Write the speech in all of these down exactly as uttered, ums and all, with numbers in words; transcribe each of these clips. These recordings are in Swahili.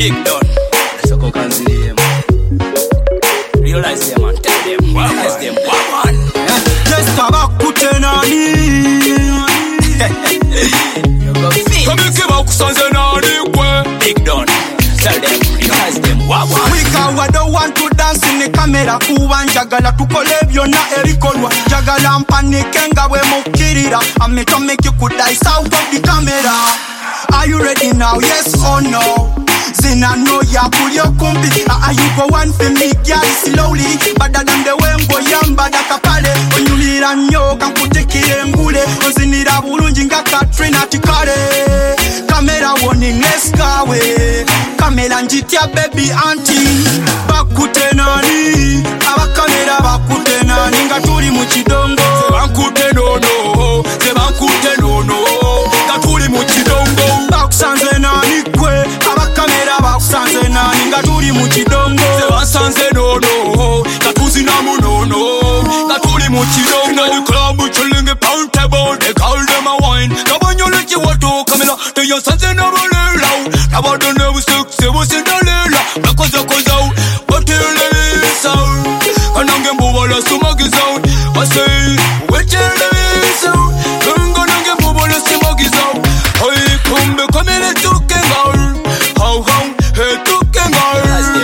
Big Don. Let's go cancel them. Realize them and tell them. Realize them. One man. Just about kutenani. You go fix. Come here, give up Sanze nani kwe. Big Don. Tell them. Realize them. One man. We can don't want to dance in the camera. Kuwa njagala tukole byonna ebikolwa. Njagala mpanike nga bwe mukirira. I'm to make you could die south of the camera. Are you ready now? Yes or no? Zina no ya kulyo kumpi. Are you go one for me, girl, slowly? Better than the way mgo yamba da kapale. Onyulira nyo kankutekire ngule. Onzinira bulungi nga Katrina tikale. Camera warning, let's go away. Camera njitya baby auntie. Bakute nani? Aba camera bakute nani? Nga tuli mu kidongo. Bankute no no. Se bankute no no. Nga tuli mu kidongo. Bakusanze nani kwe? Aba camera bakusanze nani? Nga tuli mu kidongo. Se basanze no no. Nga tuzina mu no no. Nga tuli mu kidongo. Inna the club chilling a pound table. They call them a wine. Now when you let you want to come in, they your sons in a low. Now what the nervous stick, se was in the lila. Because of cause out, but till the sound. And I'm getting move all the stomach is out. I say, wait till the sound. I'm gonna get move all the stomach is out. Hey, come back, come in and took a girl. How come, hey, took a girl.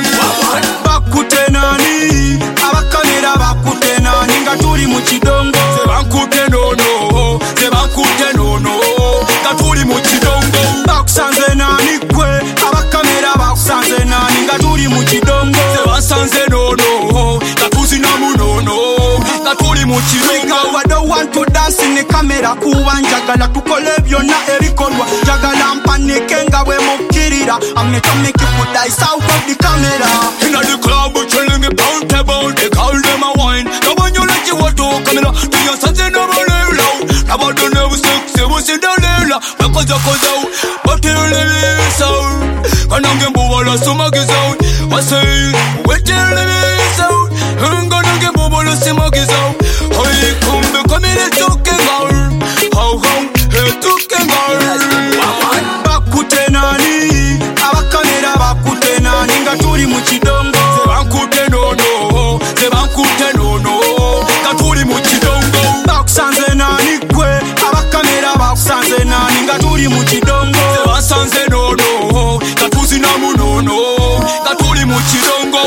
Bakute nani? Aba camera bakute nani? Nga tuli mu kidongo. Se bankute no no. Se bankute no no. Nga tuli mu kidongo. Bakusanze nani kwe? Aba camera bakusanze nani? Nga tuli mu kidongo. Se basanze no no. Nga tuzina mu no no. Nga tuli mu kidongo. I don't want to dance in the camera. Kuwa njagala tukole byonna ebikolwa. Njagala mpanike nga bwe mukirira. I'm to make you put die south of the camera. Inna the club chilling a pound table. They call them a wine. Now when you let you want to come in, they your sons in a low. Now what the nervous stick, se was in the lila. Because of cause out, but till the sound. And I'm getting move all the stomach is out. I say, wait till the sound. I'm gonna get move all the stomach is out. Hey, come back, come in and took a girl. How come, hey, took a girl. Bakute nani? Aba camera bakute nani? Nga tuli mu kidongo. Se bankute no no. Se bankute no no. Nga tuli mu kidongo. Bakusanze nani kwe? Aba camera bakusanze nani? Nga tuli mu kidongo. Se basanze no no. Nga tuzina mu no no. Nga tuli mu kidongo.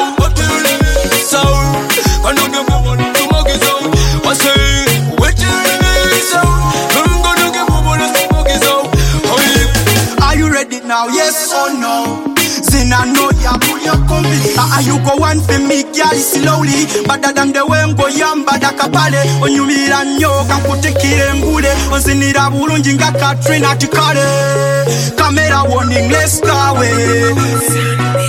Sound. And I'm gonna move on to my sound. I say, wait till the sound. I'm gonna get move on to my sound. Are you ready now? Yes or no? Zina no ya kulyo kumbi. Are you go one for me, girl, slowly? Better than the way mgo yamba da kapale. Onyumira nyo kankutekire ngule. Onzinira bulungi nga Katrina tikale. Camera warning, let's go away.